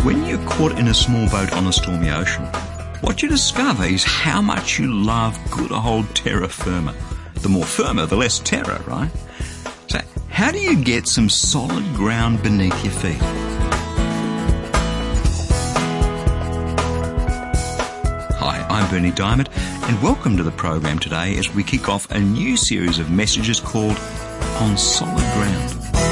When you're caught in a small boat on a stormy ocean, what you discover is how much you love good old terra firma. The more firmer, the less terror, right? So, how do you get some solid ground beneath your feet? Hi, I'm Bernie Diamond, and welcome to the program today as we kick off a new series of messages called On Solid Ground.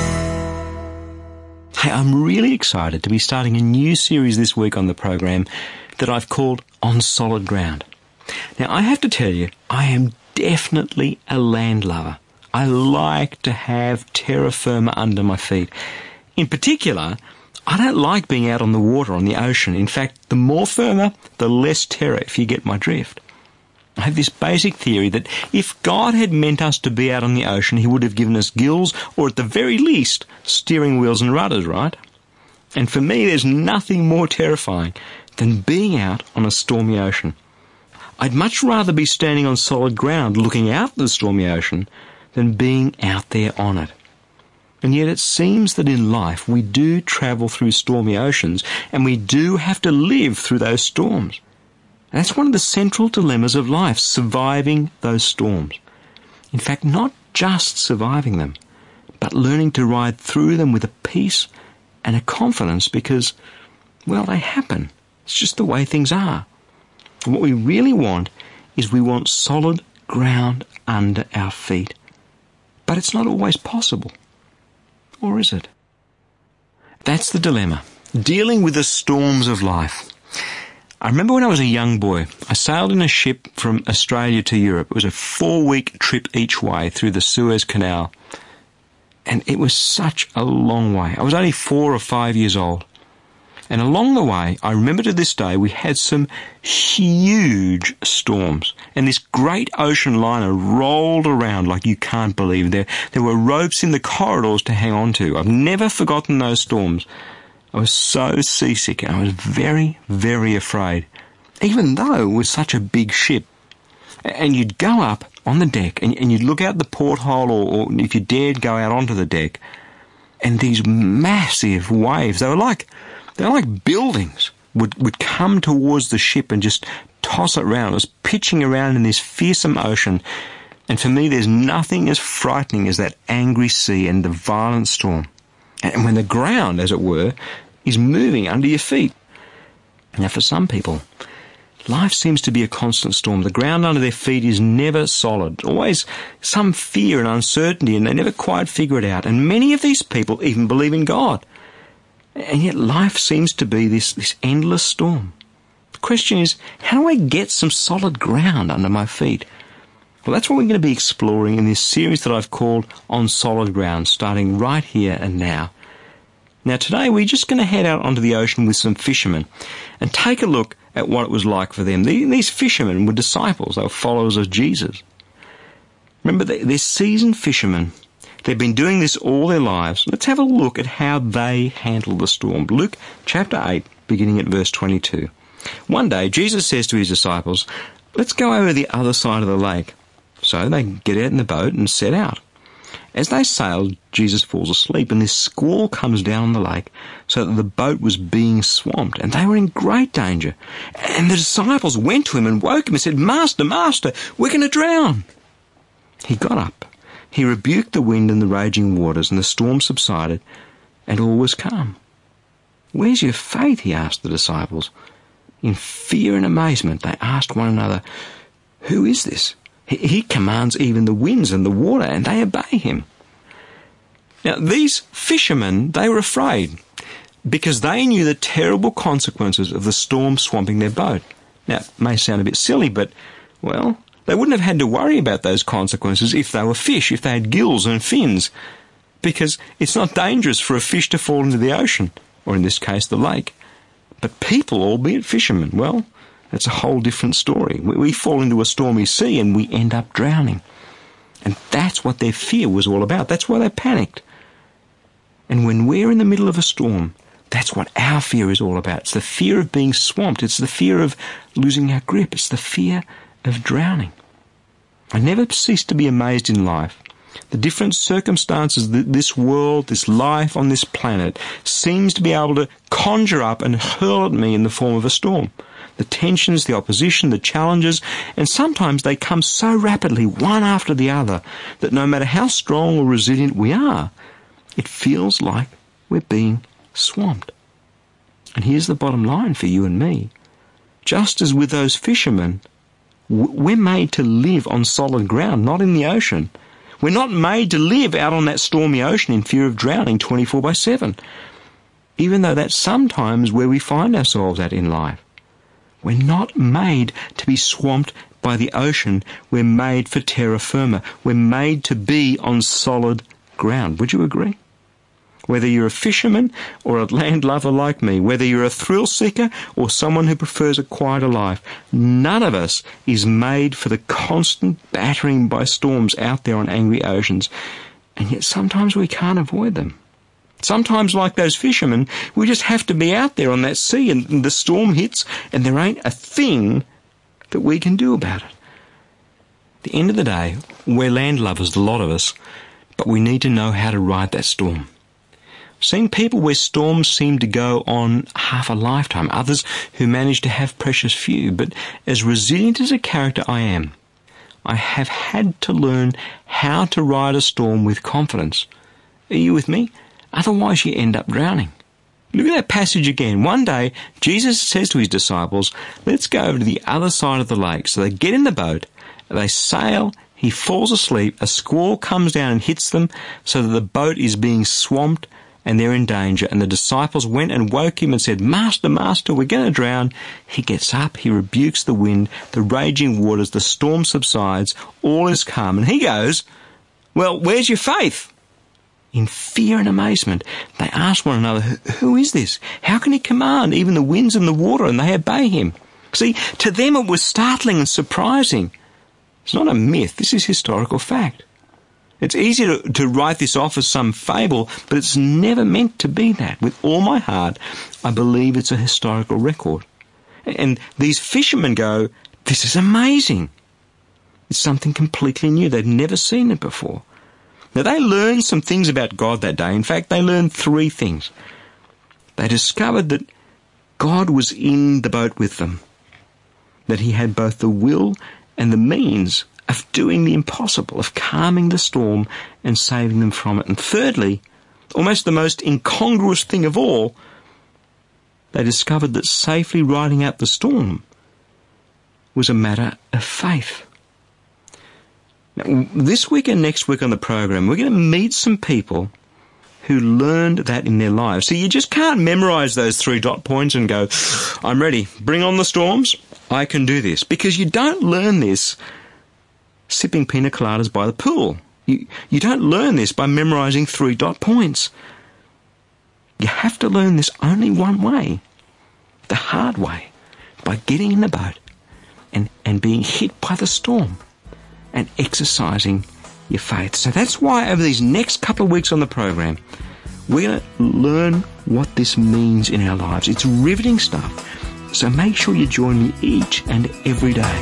Hey, I'm really excited to be starting a new series this week on the program that I've called On Solid Ground. Now, I have to tell you, I am definitely a land lover. I like to have terra firma under my feet. In particular, I don't like being out on the water, on the ocean. In fact, the more firmer, the less terror, if you get my drift. I have this basic theory that if God had meant us to be out on the ocean, he would have given us gills, or at the very least, steering wheels and rudders, right? And for me, there's nothing more terrifying than being out on a stormy ocean. I'd much rather be standing on solid ground looking out at the stormy ocean than being out there on it. And yet it seems that in life we do travel through stormy oceans, and we do have to live through those storms. And that's one of the central dilemmas of life, surviving those storms. In fact, not just surviving them, but learning to ride through them with a peace and a confidence because, well, they happen. It's just the way things are. And what we really want is we want solid ground under our feet. But it's not always possible. Or is it? That's the dilemma. Dealing with the storms of life. I remember when I was a young boy, I sailed in a ship from Australia to Europe. It was a 4-week trip each way through the Suez Canal. And it was such a long way. I was only 4 or 5 years old. And along the way, I remember to this day, we had some huge storms. And this great ocean liner rolled around like you can't believe. There were ropes in the corridors to hang on to. I've never forgotten those storms. I was so seasick and I was very, very afraid, even though it was such a big ship. And you'd go up on the deck and you'd look out the porthole or if you dared go out onto the deck, and these massive waves, they were like buildings, would come towards the ship and just toss it around. It was pitching around in this fearsome ocean. And for me, there's nothing as frightening as that angry sea and the violent storm. And when the ground, as it were, is moving under your feet. Now, for some people, life seems to be a constant storm. The ground under their feet is never solid. Always some fear and uncertainty, and they never quite figure it out. And many of these people even believe in God. And yet life seems to be this endless storm. The question is, how do I get some solid ground under my feet? Well, that's what we're going to be exploring in this series that I've called On Solid Ground, starting right here and now. Now, today we're just going to head out onto the ocean with some fishermen and take a look at what it was like for them. These fishermen were disciples. They were followers of Jesus. Remember, they're seasoned fishermen. They've been doing this all their lives. Let's have a look at how they handled the storm. Luke chapter 8, beginning at verse 22. One day, Jesus says to his disciples, "Let's go over the other side of the lake." So they get out in the boat and set out. As they sailed, Jesus falls asleep, and this squall comes down on the lake so that the boat was being swamped, and they were in great danger. And the disciples went to him and woke him and said, "Master, Master, we're going to drown." He got up. He rebuked the wind and the raging waters, and the storm subsided, and all was calm. "Where's your faith?" he asked the disciples. In fear and amazement, they asked one another, "Who is this? He commands even the winds and the water, and they obey him." Now, these fishermen, they were afraid because they knew the terrible consequences of the storm swamping their boat. Now, it may sound a bit silly, but, well, they wouldn't have had to worry about those consequences if they were fish, if they had gills and fins, because it's not dangerous for a fish to fall into the ocean, or in this case, the lake. But people, albeit fishermen, well, that's a whole different story. We fall into a stormy sea and we end up drowning. And that's what their fear was all about. That's why they panicked. And when we're in the middle of a storm, that's what our fear is all about. It's the fear of being swamped. It's the fear of losing our grip. It's the fear of drowning. I never cease to be amazed in life. The different circumstances that this world, this life on this planet, seems to be able to conjure up and hurl at me in the form of a storm. The tensions, the opposition, the challenges, and sometimes they come so rapidly, one after the other, that no matter how strong or resilient we are, it feels like we're being swamped. And here's the bottom line for you and me. Just as with those fishermen, we're made to live on solid ground, not in the ocean. We're not made to live out on that stormy ocean in fear of drowning 24/7, even though that's sometimes where we find ourselves at in life. We're not made to be swamped by the ocean. We're made for terra firma. We're made to be on solid ground. Would you agree? Whether you're a fisherman or a land lover like me, whether you're a thrill seeker or someone who prefers a quieter life, none of us is made for the constant battering by storms out there on angry oceans. And yet sometimes we can't avoid them. Sometimes, like those fishermen, we just have to be out there on that sea and the storm hits and there ain't a thing that we can do about it. At the end of the day, we're land lovers, a lot of us, but we need to know how to ride that storm. I've seen people where storms seem to go on half a lifetime, others who manage to have precious few, but as resilient as a character I am, I have had to learn how to ride a storm with confidence. Are you with me? Otherwise you end up drowning. Look at that passage again. One day, Jesus says to his disciples, let's go over to the other side of the lake. So they get in the boat, they sail, he falls asleep, a squall comes down and hits them so that the boat is being swamped and they're in danger. And the disciples went and woke him and said, Master, Master, we're going to drown. He gets up, he rebukes the wind, the raging waters, the storm subsides, all is calm. And he goes, well, where's your faith? In fear and amazement, they ask one another, who is this? How can he command even the winds and the water, and they obey him? See, to them it was startling and surprising. It's not a myth, this is historical fact. It's easy to write this off as some fable, but it's never meant to be that. With all my heart, I believe it's a historical record. And these fishermen go, this is amazing. It's something completely new. They've never seen it before. Now, they learned some things about God that day. In fact, they learned 3 things. They discovered that God was in the boat with them, that he had both the will and the means of doing the impossible, of calming the storm and saving them from it. And thirdly, almost the most incongruous thing of all, they discovered that safely riding out the storm was a matter of faith. Now, this week and next week on the program, we're going to meet some people who learned that in their lives. So you just can't memorize those 3 dot points and go, I'm ready, bring on the storms, I can do this. Because you don't learn this sipping pina coladas by the pool. You don't learn this by memorizing 3 dot points. You have to learn this only one way, the hard way, by getting in the boat and being hit by the storm and exercising your faith. So that's why over these next couple of weeks on the program, we're going to learn what this means in our lives. It's riveting stuff. So make sure you join me each and every day.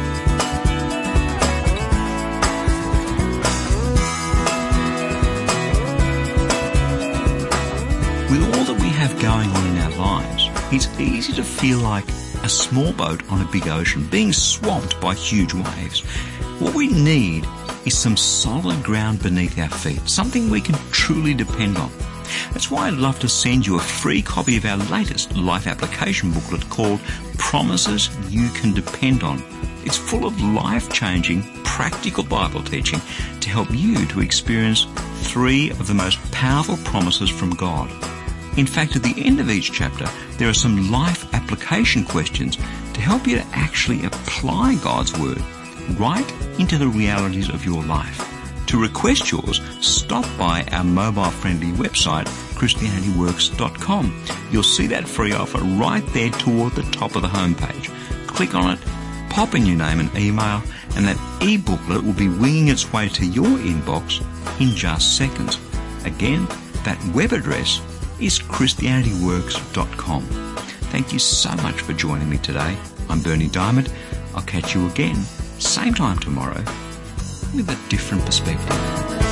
With all that we have going on in our lives, it's easy to feel like a small boat on a big ocean, being swamped by huge waves. What we need is some solid ground beneath our feet, something we can truly depend on. That's why I'd love to send you a free copy of our latest life application booklet called Promises You Can Depend On. It's full of life-changing, practical Bible teaching to help you to experience 3 of the most powerful promises from God. In fact, at the end of each chapter, there are some life application questions to help you to actually apply God's Word right into the realities of your life. To request yours, stop by our mobile-friendly website, ChristianityWorks.com. You'll see that free offer right there toward the top of the homepage. Click on it, pop in your name and email, and that e-booklet will be winging its way to your inbox in just seconds. Again, that web address is ChristianityWorks.com. Thank you so much for joining me today. I'm Berni Dymet. I'll catch you again, same time tomorrow, with a different perspective.